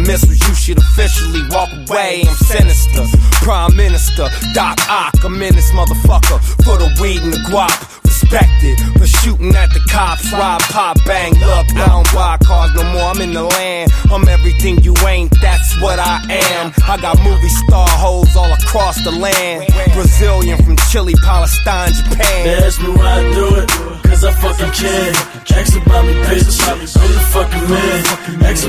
missiles, you should officially walk away. I'm sinister, Prime Minister, Doc Ock. I'm in this motherfucker for the weed and the guap. Respected for shooting at the cops, rob, pop, bang. Look, I don't buy cars no more, I'm in the land. I'm everything you ain't, that's what I am. I got movie star hoes all across the land. Brazilian from Chile, Palestine, Japan. They ask me why I do it, cause I fucking can. Ask about me, bitch, I'm the fucking man. Ask